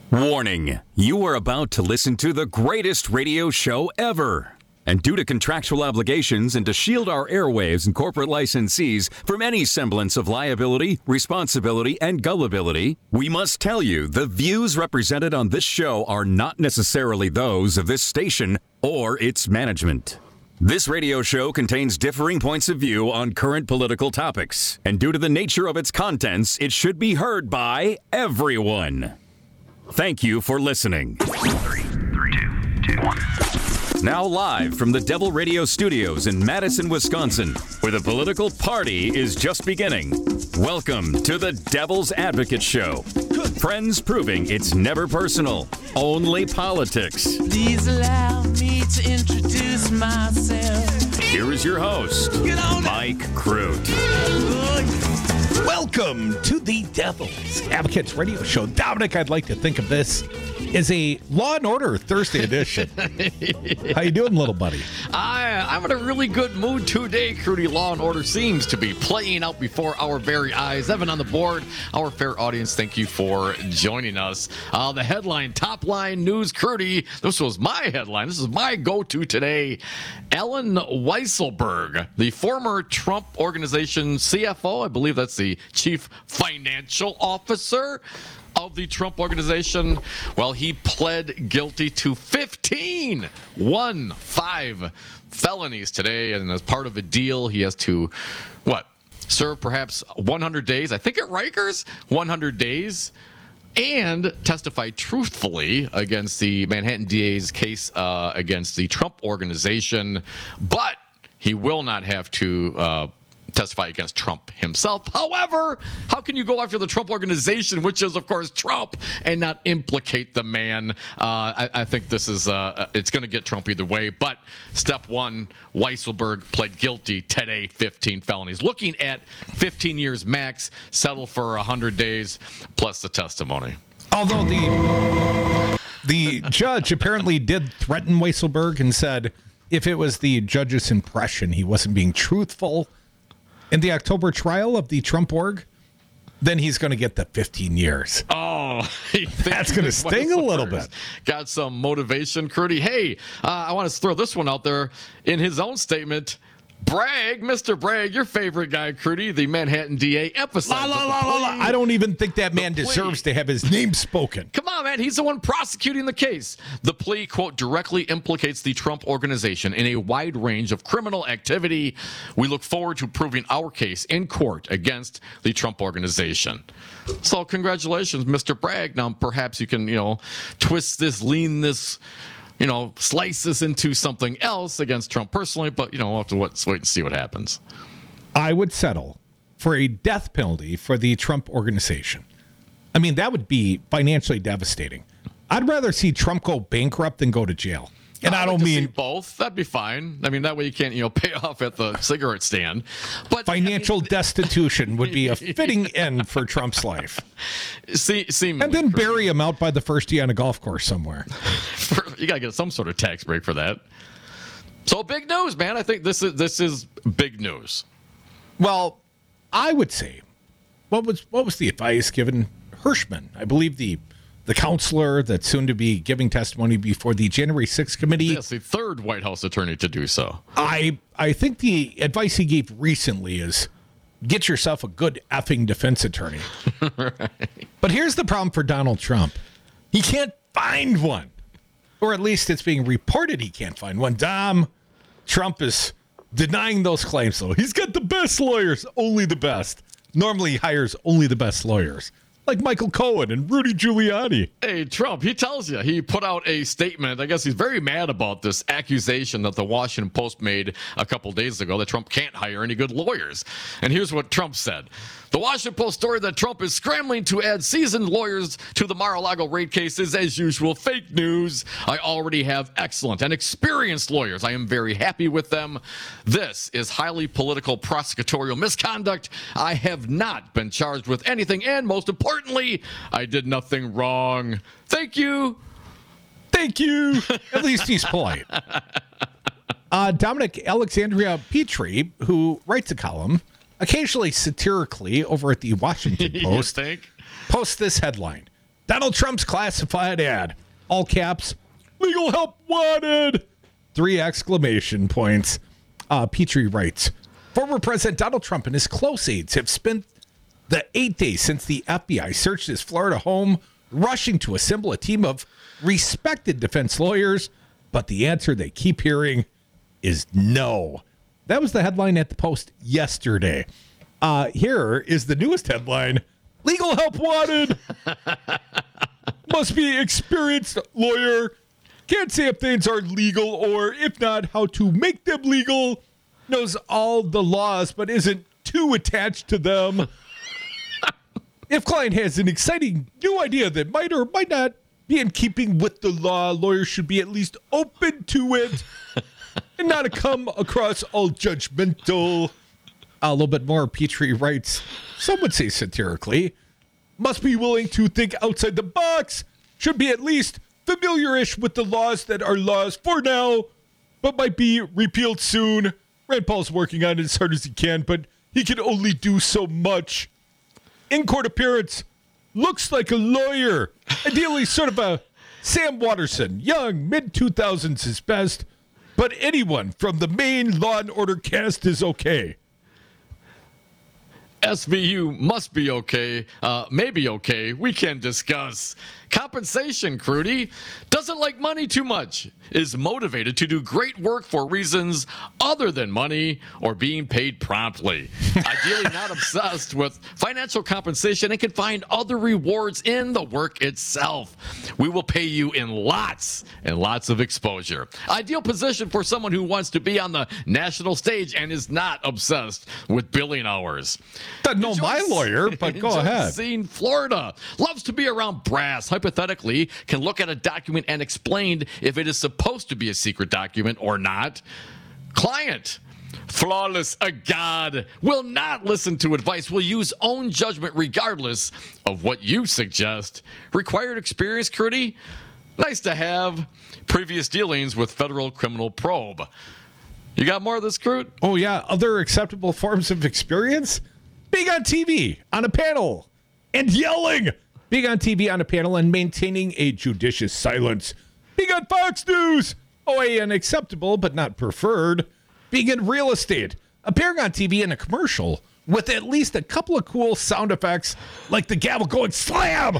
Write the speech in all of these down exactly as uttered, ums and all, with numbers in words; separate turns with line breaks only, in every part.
Warning, you are about to listen to the greatest radio show ever. And due to contractual obligations and to shield our airwaves and corporate licensees from any semblance of liability, responsibility, and gullibility, we must tell you the views represented on this show are not necessarily those of this station or its management. This radio show contains differing points of view on current political topics, and due to the nature of its contents, it should be heard by everyone. Thank you for listening.
Three, three, two, two, one.
Now live from the Devil Radio Studios in Madison, Wisconsin, where the political party is just beginning. Welcome to the Devil's Advocate Show. Friends proving it's never personal, only politics.
Please allow me to introduce myself.
Here is your host, Mike Crute.
Welcome to the Devil's Advocates Radio Show. Dominic, I'd like to think of this as a Law and Order Thursday edition. How you doing, little buddy?
I, I'm in a really good mood today, Crudy. Law and Order seems to be playing out before our very eyes. Evan on the board, our fair audience, thank you for joining us. Uh, the headline, top line news, Crudy. This was my headline. This is my go-to today. Allen Weisselberg, the former Trump Organization C F O, I believe that's the Chief Financial Officer of the Trump Organization, well, he pled guilty to fifteen, one, five felonies today, and as part of a deal, he has to, what, serve perhaps one hundred days, I think at Rikers, one hundred days, and testify truthfully against the Manhattan D A's case uh, against the Trump Organization, but he will not have to uh, testify against Trump himself. However, how can you go after the Trump Organization, which is, of course, Trump, and not implicate the man? Uh, I, I think this is, uh, it's going to get Trump either way. But step one, Weisselberg pled guilty today, fifteen felonies. Looking at fifteen years max, settle for one hundred days, plus the testimony.
Although the, the judge apparently did threaten Weisselberg and said if it was the judge's impression he wasn't being truthful in the October trial of the Trump org, then he's going to get the fifteen years.
Oh,
that's going to sting a little bit.
Got some motivation, Crudy. Hey, uh, I want to throw this one out there. In his own statement, Bragg, Mister Bragg, your favorite guy, Crudy, the Manhattan D A, emphasized.
La, la, la, la, la. I don't even think that man deserves to have his name spoken.
Come on, man. He's the one prosecuting the case. The plea, quote, directly implicates the Trump Organization in a wide range of criminal activity. We look forward to proving our case in court against the Trump Organization. So congratulations, Mister Bragg. Now, perhaps you can, you know, twist this, lean this, you know, slice this into something else against Trump personally, but, you know, we'll have to wait, wait and see what happens.
I would settle for a death penalty for the Trump Organization. I mean, that would be financially devastating. I'd rather see Trump go bankrupt than go to jail. And I, I don't mean
both. That'd be fine. I mean, that way you can't, you know, pay off at the cigarette stand. But
financial I mean, destitution would be a fitting end for Trump's life.
See, see,
and then crazy. Bury him out by the first tee on a golf course somewhere.
You gotta get some sort of tax break for that. So big news, man. I think this is this is big news.
Well, I would say, what was what was the advice given? Hirschman, I believe the. The counselor that's soon to be giving testimony before the January sixth committee.
Yes, the third White House attorney to do so.
I I think the advice he gave recently is get yourself a good effing defense attorney. Right. But here's the problem for Donald Trump. He can't find one. Or at least it's being reported he can't find one. Dom, Trump is denying those claims, though. He's got the best lawyers, only the best. Normally he hires only the best lawyers. Like Michael Cohen and Rudy Giuliani.
Hey, Trump, he tells you, he put out a statement. I guess he's very mad about this accusation that the Washington Post made a couple days ago that Trump can't hire any good lawyers. And here's what Trump said. The Washington Post story that Trump is scrambling to add seasoned lawyers to the Mar-a-Lago raid case is, as usual, fake news. I already have excellent and experienced lawyers. I am very happy with them. This is highly political prosecutorial misconduct. I have not been charged with anything, and most importantly, I did nothing wrong. Thank you.
Thank you. At least he's polite. Uh, Dominic Alexandria Petrie, who writes a column, occasionally satirically over at the Washington Post,
think?
posts this headline. Donald Trump's classified ad. All caps, legal help wanted. Three exclamation points. Uh, Petrie writes, former President Donald Trump and his close aides have spent the eight days since the F B I searched his Florida home, rushing to assemble a team of respected defense lawyers. But the answer they keep hearing is no. That was the headline at the Post yesterday. Uh, here is the newest headline. Legal help wanted. Must be experienced lawyer. Can't say if things are legal or, if not, how to make them legal. Knows all the laws but isn't too attached to them. If client has an exciting new idea that might or might not be in keeping with the law, lawyers should be at least open to it and not come across all judgmental. A little bit more, Petrie writes, some would say satirically, must be willing to think outside the box, should be at least familiar-ish with the laws that are laws for now, but might be repealed soon. Rand Paul's working on it as hard as he can, but he can only do so much. In-court appearance, looks like a lawyer. Ideally sort of a Sam Waterson, young, mid two thousands is best, but anyone from the main Law and Order cast is okay.
S V U must be okay, uh, maybe okay. We can discuss. Compensation, Crudy. Doesn't like money too much. Is motivated to do great work for reasons other than money or being paid promptly. Ideally not obsessed with financial compensation and can find other rewards in the work itself. We will pay you in lots and lots of exposure. Ideal position for someone who wants to be on the national stage and is not obsessed with billing hours.
Doesn't know my lawyer, but go ahead.
Scene, Florida. Loves to be around brass. Hypothetically, can look at a document and explain if it is supposed to be a secret document or not. Client. Flawless, a god. Will not listen to advice. Will use own judgment regardless of what you suggest. Required experience, Crudy? Nice to have. Previous dealings with federal criminal probe. You got more of this, Crute?
Oh, yeah. Other acceptable forms of experience? Being on T V, on a panel, and yelling. Being on T V, on a panel, and maintaining a judicious silence. Being on Fox News. O A N acceptable, but not preferred. Being in real estate. Appearing on T V in a commercial with at least a couple of cool sound effects, like the gavel going slam.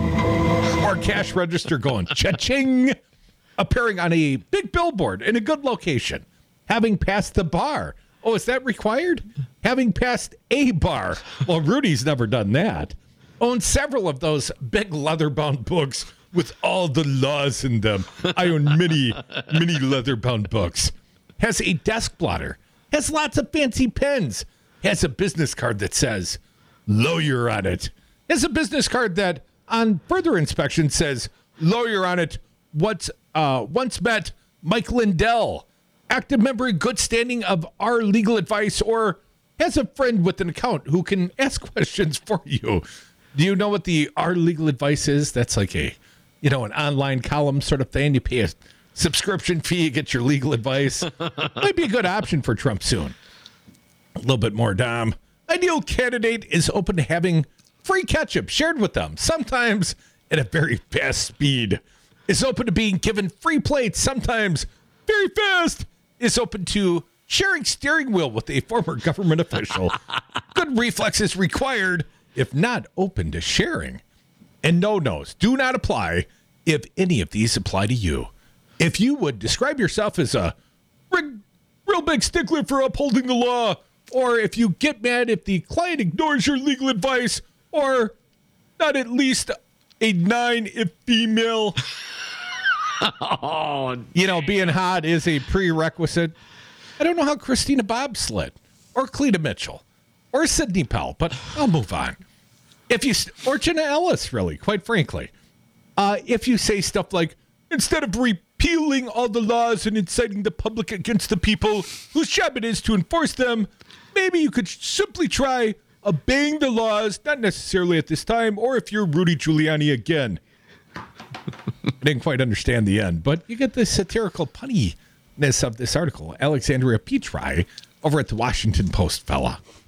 Or cash register going cha-ching. Appearing on a big billboard in a good location. Having passed the bar. Oh, is that required? Having passed a bar. Well, Rudy's never done that. Owns several of those big leather-bound books with all the laws in them. I own many, many leather-bound books. Has a desk blotter. Has lots of fancy pens. Has a business card that says lawyer on it. Has a business card that, on further inspection, says lawyer on it. What's uh, once met Mike Lindell. Active member in good standing of our legal advice, or has a friend with an account who can ask questions for you. Do you know what the Our Legal Advice is? That's like a, you know, an online column sort of thing. You pay a subscription fee, you get your legal advice. Might be a good option for Trump soon. A little bit more, Dom. Ideal candidate is open to having free ketchup shared with them, sometimes at a very fast speed. Is open to being given free plates, sometimes very fast. Is open to sharing steering wheel with a former government official. Good reflexes required, if not open to sharing. And no-nos do not apply if any of these apply to you. If you would describe yourself as a real big stickler for upholding the law, or if you get mad if the client ignores your legal advice, or not at least a nine if female.
Oh,
you know, being hot is a prerequisite. I don't know how Christina Bobsled, or Cleta Mitchell, or Sidney Powell, but I'll move on. If you, or Jenna Ellis, really, quite frankly. Uh, if you say stuff like, instead of repealing all the laws and inciting the public against the people whose job it is to enforce them, maybe you could simply try obeying the laws, not necessarily at this time, or if you're Rudy Giuliani again. I didn't quite understand the end, but you get the satirical punniness of this article. Alexandria Petri over at the Washington Post fella.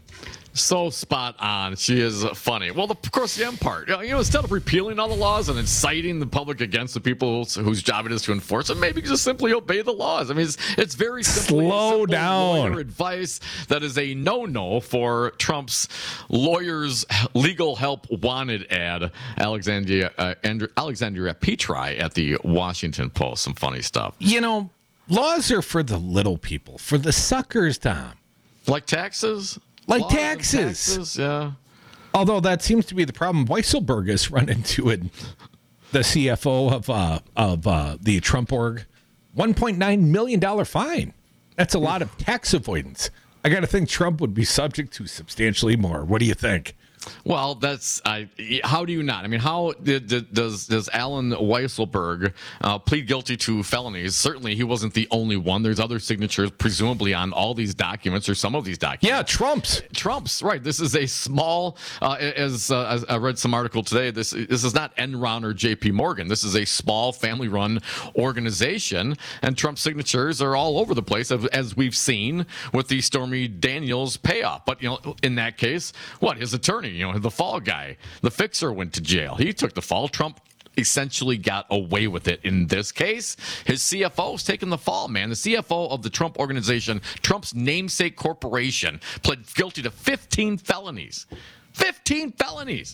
So spot on. She is funny. Well, the, of course, the M part. You know, instead of repealing all the laws and inciting the public against the people whose job it is to enforce it, maybe just simply obey the laws. I mean, it's, it's very simple.
Slow down.
Advice that is a no-no for Trump's lawyers legal help wanted ad. Alexandria uh, Andrew, Alexandria Petri at the Washington Post. Some funny stuff.
You know, laws are for the little people, for the suckers, Tom.
Like taxes.
Like
Laws and
taxes.
taxes. Yeah.
Although that seems to be the problem. Weisselberg has run into it. The C F O of uh, of uh, the Trump org, one point nine million dollars fine. That's a lot of tax avoidance. I got to think Trump would be subject to substantially more. What do you think?
Well, that's I. How do you not? I mean, how did, did, does does Alan Weisselberg uh, plead guilty to felonies? Certainly, he wasn't the only one. There's other signatures, presumably, on all these documents or some of these documents.
Yeah, Trump's.
Trump's right. This is a small. Uh, as, uh, as I read some article today, this this is not Enron or J P Morgan. This is a small family-run organization, and Trump's signatures are all over the place, as we've seen with the Stormy Daniels payoff. But you know, in that case, what his attorney. You know, the fall guy, the fixer went to jail. He took the fall. Trump essentially got away with it in this case. His C F O's taking the fall, man. The C F O of the Trump organization, Trump's namesake corporation, pled guilty to fifteen felonies. fifteen felonies.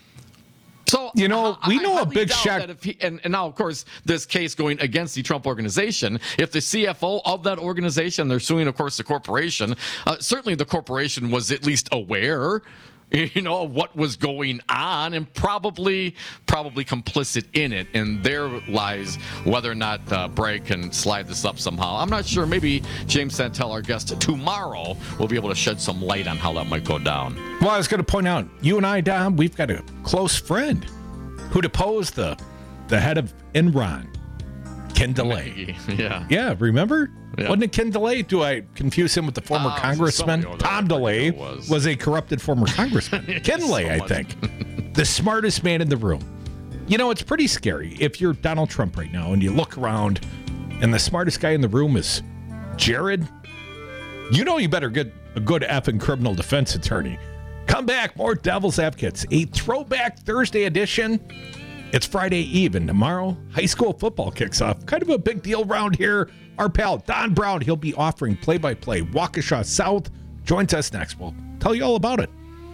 So,
you know, we know
I
a big shock.
If he, and, and now, of course, this case going against the Trump organization, if the C F O of that organization, they're suing, of course, the corporation, uh, certainly the corporation was at least aware, you know, what was going on and probably probably complicit in it. And there lies whether or not uh, Bragg can slide this up somehow. I'm not sure. Maybe James Santel, our guest tomorrow, will be able to shed some light on how that might go down.
Well, I was going to point out, you and I, Dom, we've got a close friend who deposed the, the head of Enron, Ken DeLay.
Yeah.
Yeah, remember?
Yeah.
Wasn't it Ken DeLay? Do I confuse him with the former
Uh,
congressman?
somebody over there,
Tom
I
DeLay
think it was.
was a corrupted former congressman. Ken DeLay, I
much.
think. The smartest man in the room. You know, it's pretty scary. If you're Donald Trump right now and you look around and the smartest guy in the room is Jared, you know you better get a good effing criminal defense attorney. Come back, more Devil's Advocates, a throwback Thursday edition. It's Friday Eve, and tomorrow, high school football kicks off. Kind of a big deal around here. Our pal, Don Brown, he'll be offering play-by-play. Waukesha South joins us next. We'll tell you all about it.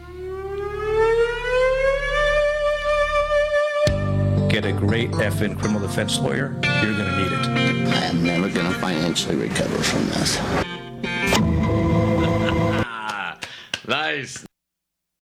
Get a great effing criminal defense lawyer. You're going to need it.
I am never going to financially recover from this.
Nice.